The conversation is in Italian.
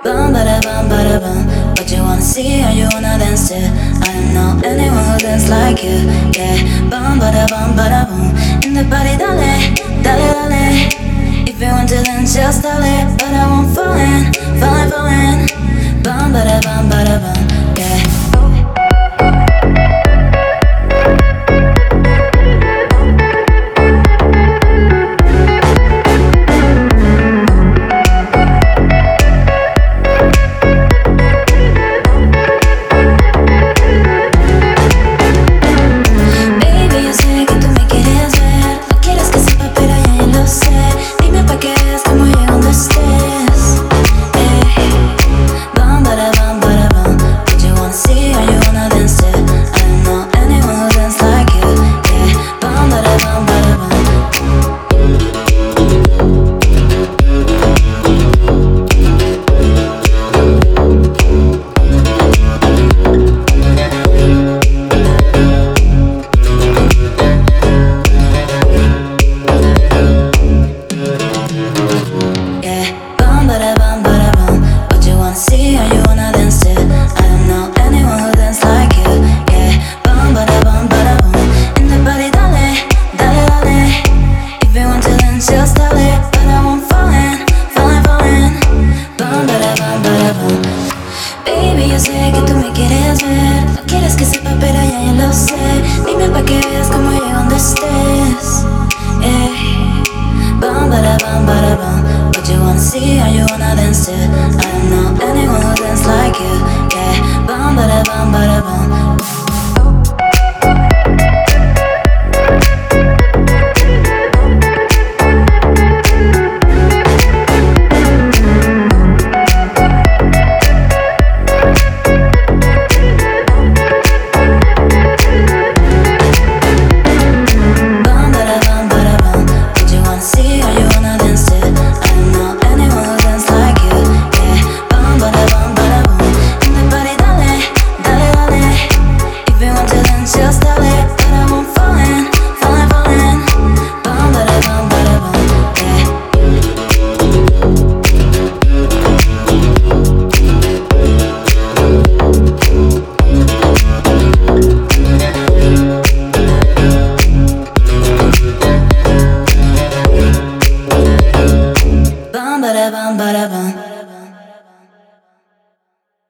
bum bada bum. What you wanna see or you wanna dance to? I don't know anyone who dance like you. Yeah, bum bada boom. In the party, dale, dale, dale. If you want to dance, just dale. But I won't fall in, fall in, fall in. Bum bada bum. Yeah. Baby, yo sé que tú me quieres ver. No quieres que sepa, pero ya lo sé. Dime pa' que veas cómo llego donde estés. Bum, bada bum. What you wanna see or you wanna dance to? I don't know anyone who dance like you. Yeah, bum, bada bum.